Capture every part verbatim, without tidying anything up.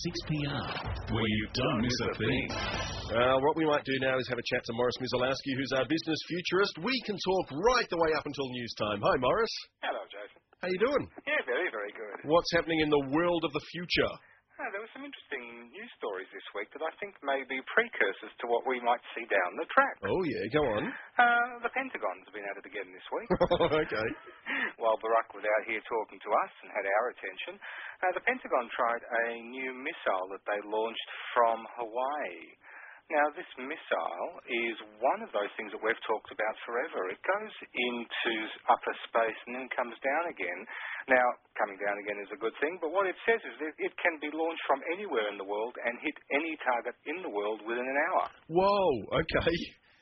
six p m, where you don't miss a thing. Uh, what we might do now is have a chat to Morris Mizalowski, who's our business futurist. We can talk right the way up until news time. Hi, Morris. Hello, Jason. How you doing? Yeah, very, very good. What's happening in the world of the future? Oh, there were some interesting news stories this week that I think may be precursors to what we might see down the track. Oh, yeah, go on. Uh, the Pentagon's been at it again this week. Okay. While Barack was out here talking to us and had our attention, uh, the Pentagon tried a new missile that they launched from Hawaii. Now, this missile is one of those things that we've talked about forever. It goes into upper space and then comes down again. Now, coming down again is a good thing, but what it says is that it can be launched from anywhere in the world and hit any target in the world within an hour. Whoa, okay.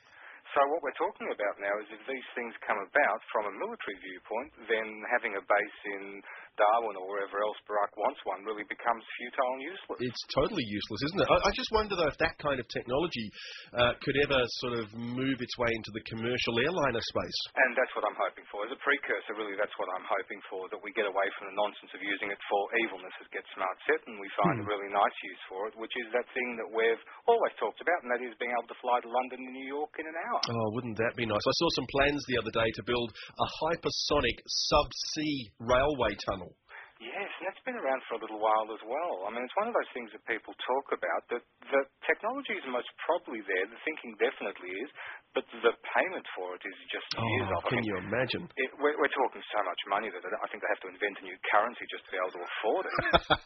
So what we're talking about now is if these things come about from a military viewpoint, then having a base in Darwin or wherever else Barack wants one really becomes futile and useless. It's totally useless, isn't it? I, I just wonder, though, if that kind of technology uh, could ever sort of move its way into the commercial airliner space. And that's what I'm hoping for. As a precursor, really, that's what I'm hoping for, that we get away from the nonsense of using it for evilness as Get Smart Set, and we find hmm. a really nice use for it, which is that thing that we've always talked about, and that is being able to fly to London and New York in an hour. Oh, wouldn't that be nice? I saw some plans the other day to build a hypersonic sub-sea railway tunnel. Yes, and that's been around for a little while as well. I mean, it's one of those things that people talk about, that the technology is most probably there, the thinking definitely is, but the payment for it is just years oh, off. Can I mean, you imagine? It, we're, we're talking so much money that I think they have to invent a new currency just to be able to afford it.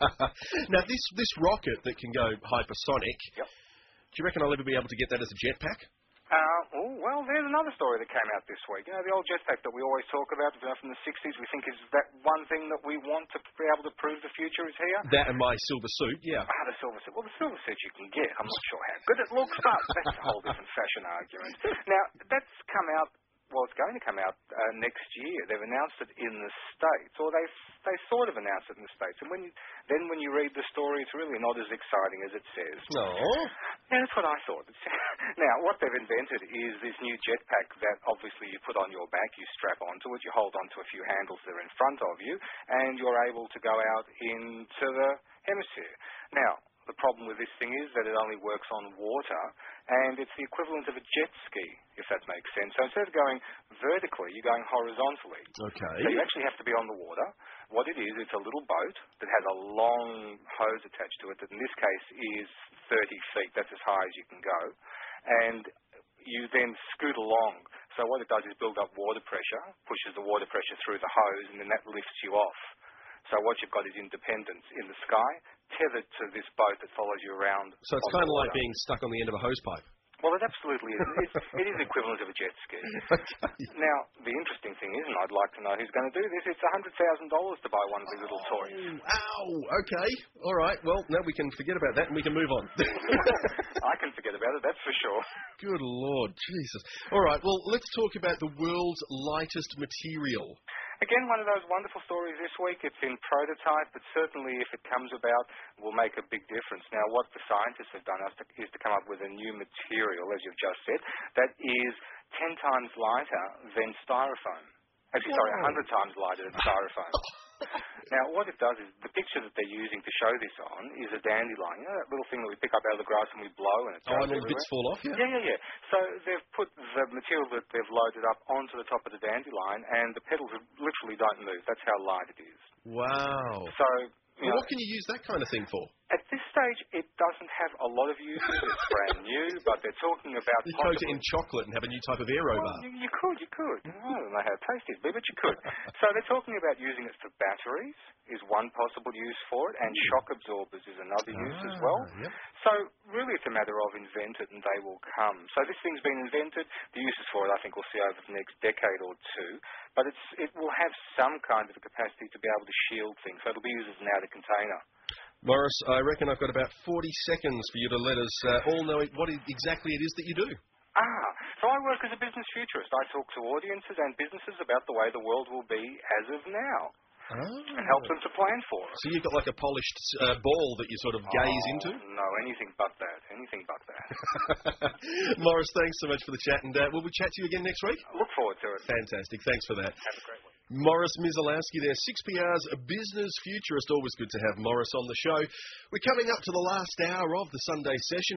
Now, this, this rocket that can go hypersonic, yep. do you reckon I'll ever be able to get that as a jetpack? Uh, oh, well, there's another story that came out this week. You know, the old jetpack that we always talk about, you know, from the sixties, we think is that one thing that we want to be able to prove the future is here. That and my silver suit, yeah. Ah, the silver suit. Well, the silver suit you can get. I'm not sure how good it looks, but that's a whole different fashion argument. Now, that's come out, well, it's going to come out uh, next year. They've announced it in the States, or they they sort of announced it in the States. And when you, then when you read the story, it's really not as exciting as it says. No. Yeah, that's what I thought. Now, what they've invented is this new jetpack that obviously you put on your back, you strap onto it, you hold onto a few handles that are in front of you, and you're able to go out into the hemisphere. Now, the problem with this thing is that it only works on water, and it's the equivalent of a jet ski, if that makes sense. So instead of going vertically, you're going horizontally. Okay. So you actually have to be on the water. What it is, it's a little boat that has a long hose attached to it that in this case is thirty feet. That's as high as you can go. And you then scoot along. So what it does is build up water pressure, pushes the water pressure through the hose, and then that lifts you off. So what you've got is independence in the sky, tethered to this boat that follows you around. So it's kind of like being stuck on the end of a hose pipe. Well, it absolutely is. It's, it is the equivalent of a jet ski. Okay. Now, the interesting thing is, and I'd like to know who's going to do this, it's one hundred thousand dollars to buy one of these little oh, toys. Ow, okay. All right, well, now we can forget about that and we can move on. I can forget about it, that's for sure. Good Lord, Jesus. All right, well, let's talk about the world's lightest material. Again, one of those wonderful stories this week. It's in prototype, but certainly if it comes about, will make a big difference. Now, what the scientists have done is to, is to come up with a new material, as you've just said, that is ten times lighter than styrofoam. Actually, sorry, one hundred times lighter than styrofoam. Now, what it does is, the picture that they're using to show this on is a dandelion. You know that little thing that we pick up out of the grass and we blow and it Oh, and all the bits fall off, yeah? Yeah, yeah, yeah. So they've put the material that they've loaded up onto the top of the dandelion and the petals literally don't move. That's how light it is. Wow. So, well, you know, what can you use that kind of thing for? At this stage, it doesn't have a lot of uses. It's brand new, but they're talking about... You coat it in chocolate and have a new type of aero well, bar. You, you could, you could. I don't know how tasty it'd be, but you could. So they're talking about using it for batteries, is one possible use for it, and shock absorbers is another ah, use as well. Yep. So really it's a matter of invent it and they will come. So this thing's been invented. The uses for it I think we'll see over the next decade or two, but it's it will have some kind of a capacity to be able to shield things. So it'll be used as an outer container. Morris, I reckon I've got about forty seconds for you to let us uh, all know what exactly it is that you do. Ah, so I work as a business futurist. I talk to audiences and businesses about the way the world will be as of now. Oh. And help them to plan for it. So you've got like a polished uh, ball that you sort of gaze oh, into? No, anything but that. Anything but that. Morris, thanks so much for the chat, and uh, will we chat to you again next week? I look forward to it. Fantastic. Thanks for that. Have a great week. Morris Mizalowski there, six P R's a business futurist. Always good to have Morris on the show. We're coming up to the last hour of the Sunday session.